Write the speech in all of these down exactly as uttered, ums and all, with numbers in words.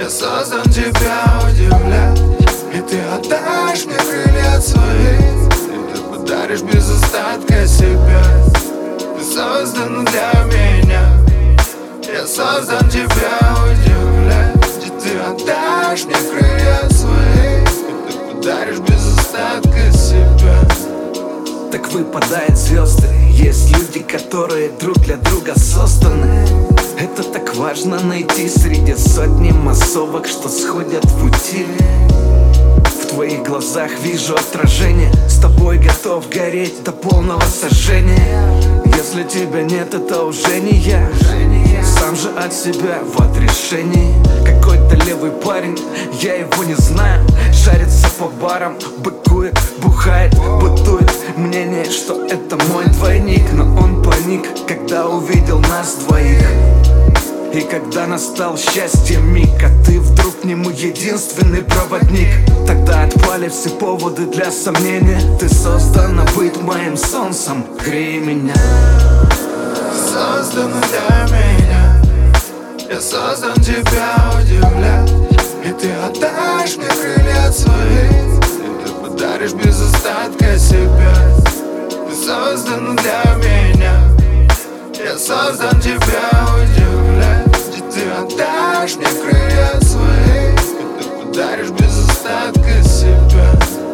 Я создан тебя удивлять, и ты отдашь мне крылья свои, и ты подаришь без остатка себя. Ты создан для меня. Я создан тебя удивлять, и ты отдашь мне крылья свои, и ты подаришь без остатка себя. Так выпадают звезды. Есть люди, которые друг для друга созданы. Это так важно найти среди сотни массовок, что сходят в пути. В твоих глазах вижу отражение. С тобой готов гореть до полного сожжения. Если тебя нет, это уже не я. Сам же от себя в отрешении. Какой-то левый парень, я его не знаю, шарится по барам, быкует, бухает, бытует мнение, что это мой двойник. Но он паник, когда увидел нас двоих. И когда настал счастье миг, а ты вдруг к нему единственный проводник, тогда отпали все поводы для сомнения. Ты создана быть моим солнцем, грей меня. Создан для меня. Я создан тебя удивлять, и ты отдашь мне крылья свои, и ты подаришь без остатка себя. Ты создан для меня. Я создан тебя удивлять, и ты отдашь мне крылья свои, и ты подаришь без остатка себя.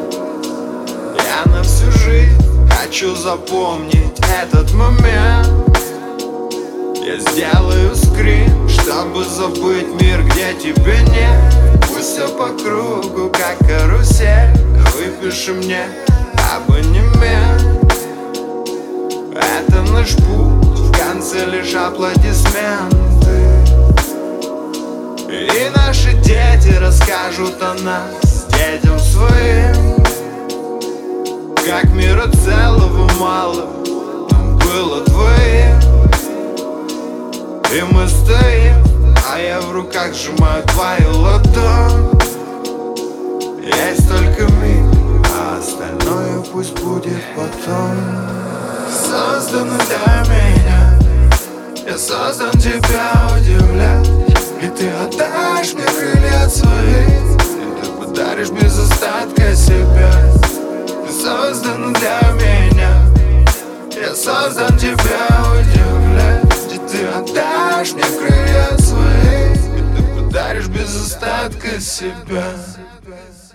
Я на всю жизнь хочу запомнить этот момент. Я сделаю скрин, чтобы забыть мир, где тебя нет. Пусть все по кругу, как карусель. Выпиши мне абонемент. Это наш путь, в конце лишь аплодисменты. И наши дети расскажут о нас детям своим, как мира целого мало нам было твоим. И мы стоим, а я в руках сжимаю твою ладонь. Есть только миг, а остальное пусть будет потом. Создан для меня. Я создан тебя удивлять, и ты отдашь мне крылья свои, и ты подаришь без остатка себя. Ты создан для меня. Я создан тебя удивлять, и ты отдашь мне крылья свои, и ты подаришь без остатка себя.